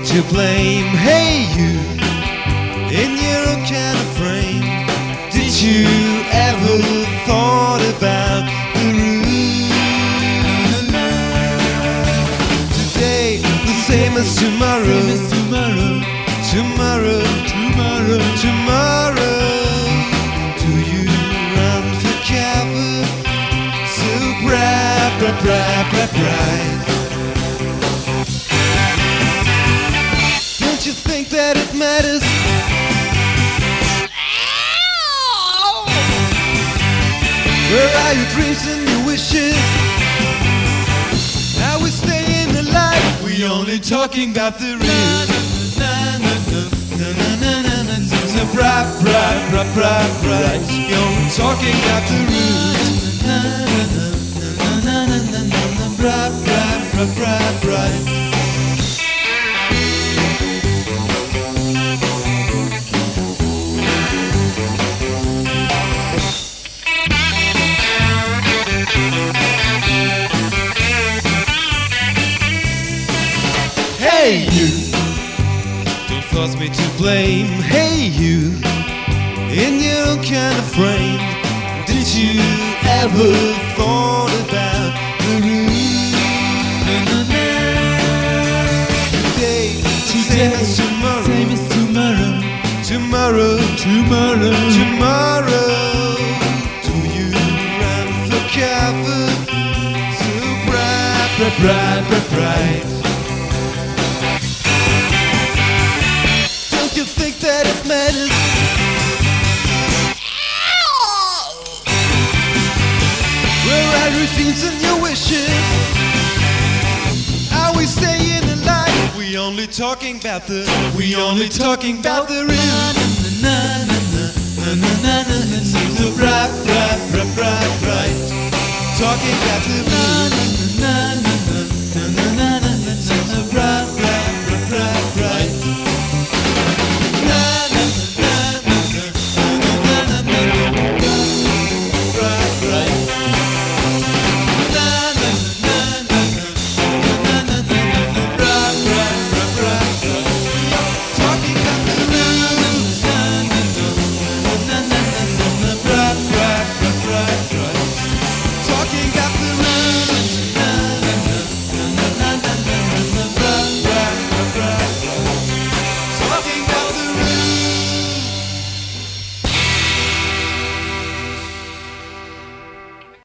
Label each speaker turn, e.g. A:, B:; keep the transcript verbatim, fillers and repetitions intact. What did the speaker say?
A: to blame. Hey, you, in your own kind of frame, did you ever thought about the root? Today, the same as tomorrow. Tomorrow, tomorrow, tomorrow, tomorrow. Do you run for cover? So bright, bright, bright, bright, bright. Don't you think that it matters? Where are your dreams and your wishes? Now we're staying alive. We only talking about the real. So bright, bright, bright, bright, bright. We only talking about the real. Bright, bright, bright, bright, bright. Hey you, don't force me to blame. Hey you, in your own kind of frame, did you ever thought about the root? Today, same as tomorrow. Same as tomorrow. Tomorrow, tomorrow, tomorrow. Do you run for cover? So bright, bright, bright, bright, bright. You think that it matters? Where are your dreams and your wishes? Are we staying alive? We only talking about the. We only talking about the real. It seems so bright, bright, bright, bright, bright. Talking about the real.